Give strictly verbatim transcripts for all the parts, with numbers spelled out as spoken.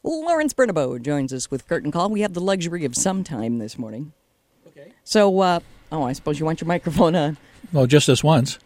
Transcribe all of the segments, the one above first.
Lawrence Bernabo joins us with Curtain Call. We have the luxury of some time this morning. Okay. So, uh, oh, I suppose you want your microphone on. Well, just this once.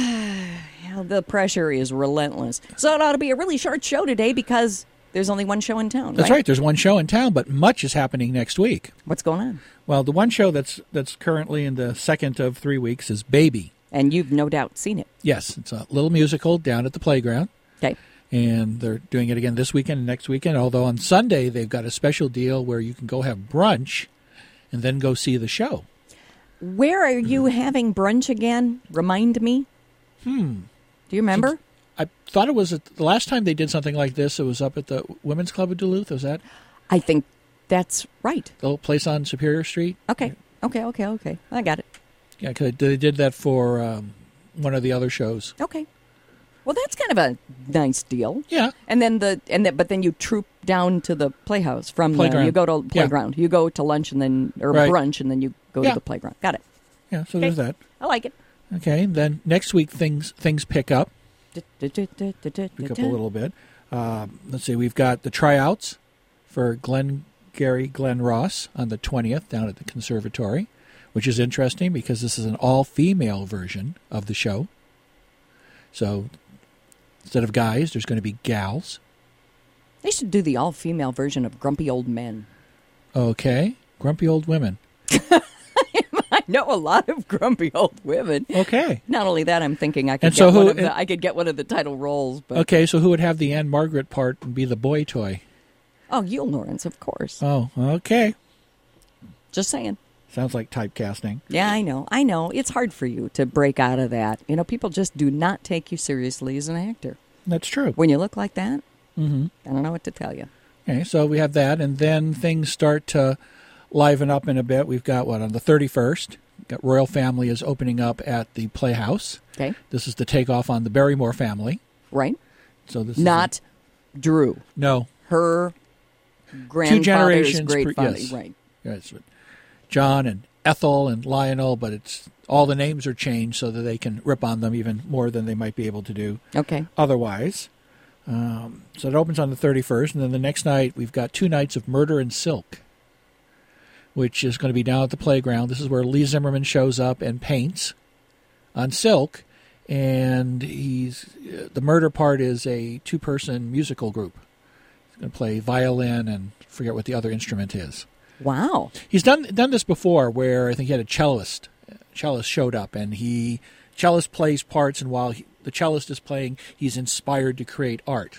The pressure is relentless. So it ought to be a really short show today because there's only one show in town, That's right? right. There's one show in town, but much is happening next week. What's going on? Well, the one show that's that's currently in the second of three weeks is Baby. And you've no doubt seen it. Yes, it's a little musical down at the playground. Okay. And they're doing it again this weekend and next weekend, although on Sunday they've got a special deal where you can go have brunch and then go see the show. Where are you having brunch again? Remind me. Hmm. Do you remember? I thought it was at, the last time they did something like this, it was up at the Women's Club of Duluth. Was that? I think that's right. The little place on Superior Street? Okay. Okay, okay, okay. I got it. Yeah, 'cause they did that for um, one of the other shows. Okay. Well, that's kind of a nice deal. Yeah. And then the and then, but then you troop down to the playhouse from Playground. there. You go to playground. Yeah. You go to lunch and then or Right. brunch and then you go Yeah. to the playground. Got it. Yeah, so Okay. there's that. I like it. Okay, then next week things things pick up. Pick up a Du-du-du-du-du-du-du. little bit. Um, let's see, we've got the tryouts for Glenn Gary Glenn Ross on the twentieth down at the conservatory, which is interesting because this is an all-female version of the show. So instead of guys, there's going to be gals. They should do the all-female version of Grumpy Old Men. Okay, grumpy old women. I know a lot of grumpy old women. Okay. Not only that, I'm thinking I could And get so one who- of the, I could get one of the title roles. But Okay, so who would have the Anne Margaret part and be the boy toy? oh, you, Lawrence, of course. Oh, okay. Just saying. Sounds like typecasting. Yeah, I know. I know. It's hard for you to break out of that. You know, people just do not take you seriously as an actor. That's true. When you look like that, Mm-hmm. I don't know what to tell you. Okay, so we have that, and then things start to liven up in a bit. We've got, what, on the thirty-first, got Royal Family is opening up at the Playhouse. Okay. This is the takeoff on the Barrymore family. Right? So this Not is Drew. a, no. Her grandfather's generations great pre- father. yes. Right. Yes, John and Ethel and Lionel, but it's all the names are changed so that they can rip on them even more than they might be able to do Okay. otherwise. Um, so it opens on the thirty-first, and then the next night we've got two nights of Murder in Silk, which is going to be down at the playground. This is where Lee Zimmerman shows up and paints on silk, and he's uh, the murder part is a two-person musical group. He's going to play violin and forget what the other instrument is. Wow. He's done done this before, where I think he had a cellist. Cellist showed up, and he cellist plays parts, and while he, the cellist is playing, he's inspired to create art.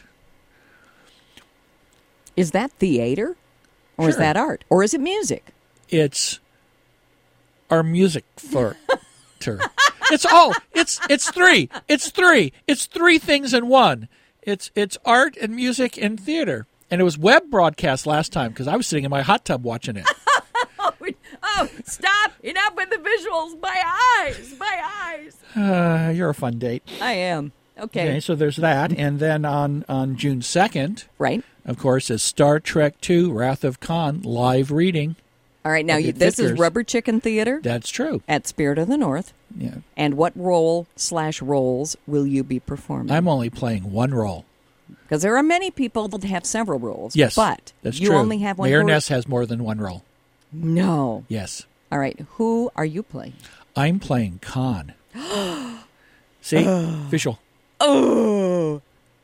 Is that theater? Or is Sure. that art? Or is it music? It's our music for her. It's all it's it's three. It's three. It's three things in one. It's it's art and music and theater. And it was web broadcast last time because I was sitting in my hot tub watching it. Oh, oh, stop. Enough with the visuals. My eyes. My eyes. Uh, you're a fun date. I am. Okay. Okay, so there's that. And then on, on June second, Right. of course, is Star Trek two, Wrath of Khan, live reading. All right. Now, Okay, you, this is Vickers. Rubber Chicken Theater That's true. at Spirit of the North. Yeah, And what role slash roles will you be performing? I'm only playing one role. Because there are many people that have several roles. Yes, But that's you true. only have one. Mayor Who- Ness has more than one role. No. Yes. All right. Who are you playing? I'm playing Khan. See? Official. Oh.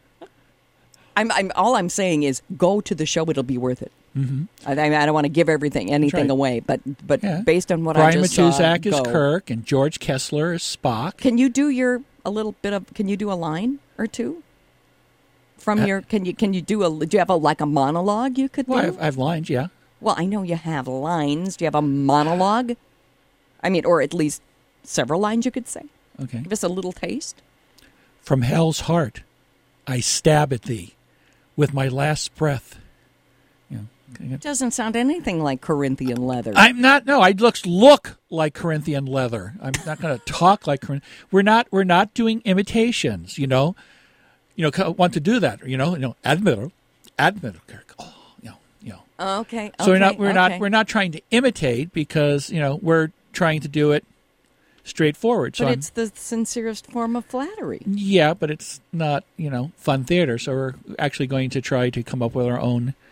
I'm, I'm. All I'm saying is go to the show. It'll be worth it. Mm-hmm. I, I don't want to give everything, anything right. away, but but Yeah. based on what I Brian just saw, Matuzak is go. Kirk, and George Kessler is Spock. Can you do your a little bit of? Can you do a line or two from Uh, your? Can you can you do a? Do you have a like a monologue you could do? Well, I have, I have lines, yeah. Well, I know you have lines. Do you have a monologue? I mean, or at least several lines you could say. Okay. Give us a little taste. From hell's heart, I stab at thee with my last breath. Yeah. Okay. It doesn't sound anything like Corinthian leather. I'm not. No, I look look like Corinthian leather. I'm not going to talk like Corinth. We're not. We're not doing imitations. You know. You know. Want to do that? You know. You know. Admiral. Admiral Kirk. Oh. You know. You know. okay. So we're okay, not. We're okay. not. We're not trying to imitate because you know we're trying to do it straightforward. So But I'm- it's the sincerest form of flattery. yeah, but it's not you know fun theater. So we're actually going to try to come up with our own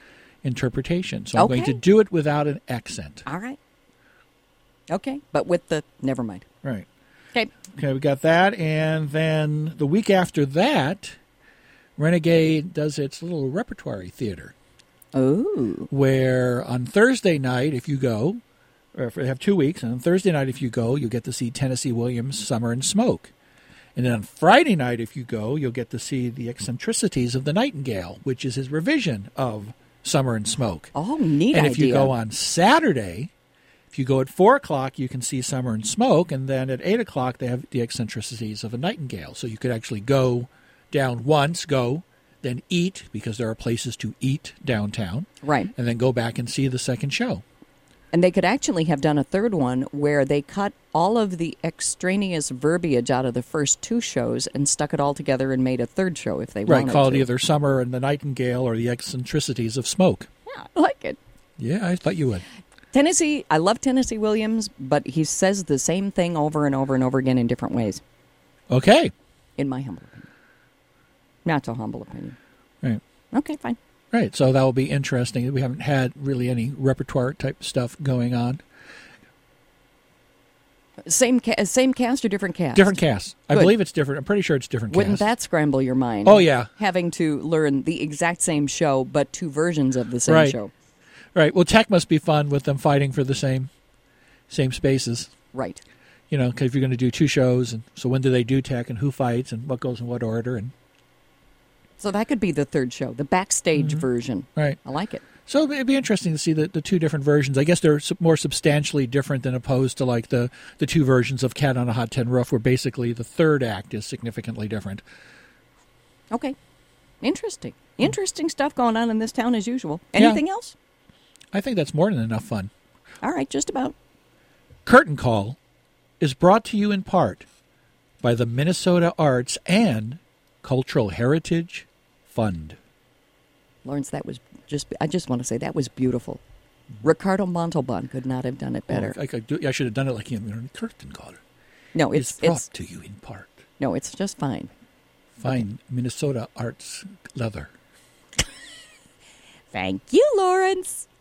interpretation. So I'm Okay. going to do it without an accent. All right. Okay, but with the never mind. Right. Okay. Okay, we got that. And then the week after that, Renegade does its little repertory theater. Oh. Where on Thursday night, if you go, or if they have two weeks, and on Thursday night, if you go, you'll get to see Tennessee Williams' Summer and Smoke. And then on Friday night, if you go, you'll get to see The Eccentricities of the Nightingale, which is his revision of Summer and Smoke. Oh, neat and idea. if you go on Saturday, if you go at four o'clock, you can see Summer and Smoke, and then at eight o'clock, they have The Eccentricities of a Nightingale. So you could actually go down once, go, then eat, because there are places to eat downtown. Right. And then go back and see the second show. And they could actually have done a third one where they cut all of the extraneous verbiage out of the first two shows and stuck it all together and made a third show if they Right, wanted called to. either Summer and the Nightingale or The Eccentricities of Smoke. Yeah, I like it. Yeah, I thought you would. Tennessee, I love Tennessee Williams, but he says the same thing over and over and over again in different ways, Okay. in my humble opinion. Not so humble opinion. Right. Okay, fine. Right, so that will be interesting. We haven't had really any repertoire type stuff going on. Same ca- same cast or different cast? Different casts. I Good. believe it's different. I'm pretty sure it's different Wouldn't casts. that scramble your mind? Oh, yeah. Having to learn the exact same show, but two versions of the same Right. show. Right. Well, tech must be fun with them fighting for the same same spaces. Right. You know, because if you're going to do two shows, and so when do they do tech, and who fights, and what goes in what order, and So that could be the third show, the backstage Mm-hmm. version. right. I like it. So it'd be interesting to see the, the two different versions. I guess they're su- more substantially different than opposed to like the, the two versions of Cat on a Hot Tin Roof, where basically the third act is significantly different. Okay. Interesting. Interesting stuff going on in this town as usual. Anything else? I think that's more than enough fun. All right, just about. Curtain Call is brought to you in part by the Minnesota Arts and Cultural Heritage Fund. Lawrence, that was just, I just want to say that was beautiful. Ricardo Montalban could not have done it better. Oh, I, could do, I should have done it like him. You know, Curtain Call No, is it's, brought it's, to you in part. no, it's just fine. Fine Minnesota Arts leather. Thank you, Lawrence.